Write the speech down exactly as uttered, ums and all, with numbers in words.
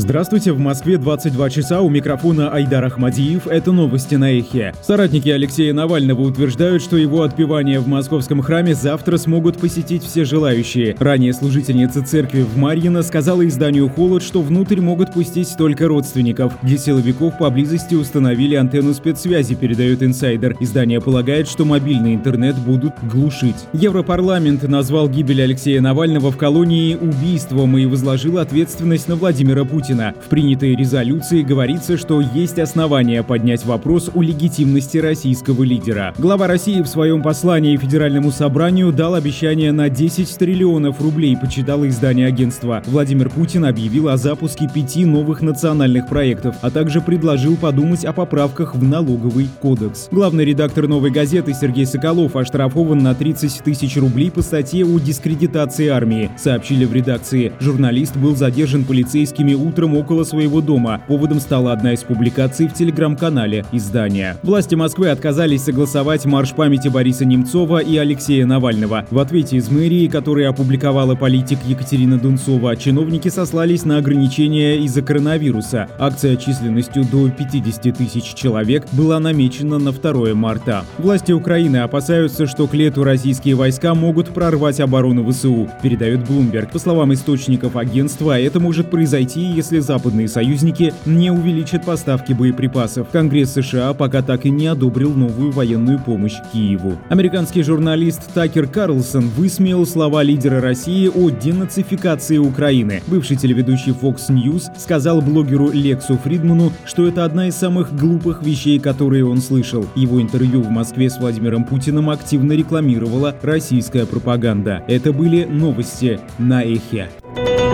Здравствуйте, в Москве двадцать два часа, у микрофона Айдар Ахмадиев, это новости на Эхе. Соратники Алексея Навального утверждают, что его отпевание в московском храме завтра смогут посетить все желающие. Ранее служительница церкви в Марьино сказала изданию «Холод», что внутрь могут пустить только родственников. Для силовиков поблизости установили антенну спецсвязи, передает инсайдер. Издание полагает, что мобильный интернет будут глушить. Европарламент назвал гибель Алексея Навального в колонии убийством и возложил ответственность на Владимира Путина. В принятой резолюции говорится, что есть основания поднять вопрос о легитимности российского лидера. Глава России в своем послании Федеральному собранию дал обещание на десять триллионов рублей, почитало издание агентства. Владимир Путин объявил о запуске пяти новых национальных проектов, а также предложил подумать о поправках в налоговый кодекс. Главный редактор «Новой газеты» Сергей Соколов оштрафован на тридцать тысяч рублей по статье о дискредитации армии, сообщили в редакции. Журналист был задержан полицейскими утром около своего дома. Поводом стала одна из публикаций в телеграм-канале издания. Власти Москвы отказались согласовать марш памяти Бориса Немцова и Алексея Навального. В ответе из мэрии, который опубликовала политик Екатерина Дунцова, чиновники сослались на ограничения из-за коронавируса. Акция численностью до пятидесяти тысяч человек была намечена на второе марта. Власти Украины опасаются, что к лету российские войска могут прорвать оборону ВСУ, передает Bloomberg. По словам источников агентства, это может произойти, если западные союзники не увеличат поставки боеприпасов. Конгресс США пока так и не одобрил новую военную помощь Киеву. Американский журналист Такер Карлсон высмеял слова лидера России о денацификации Украины. Бывший телеведущий Fox News сказал блогеру Лексу Фридману, что это одна из самых глупых вещей, которые он слышал. Его интервью в Москве с Владимиром Путиным активно рекламировала российская пропаганда. Это были новости на Эхе.